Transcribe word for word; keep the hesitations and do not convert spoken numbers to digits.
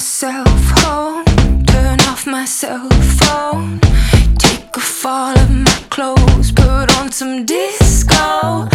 myself home, turn off my cell phone, take off all of my clothes, put on some disco.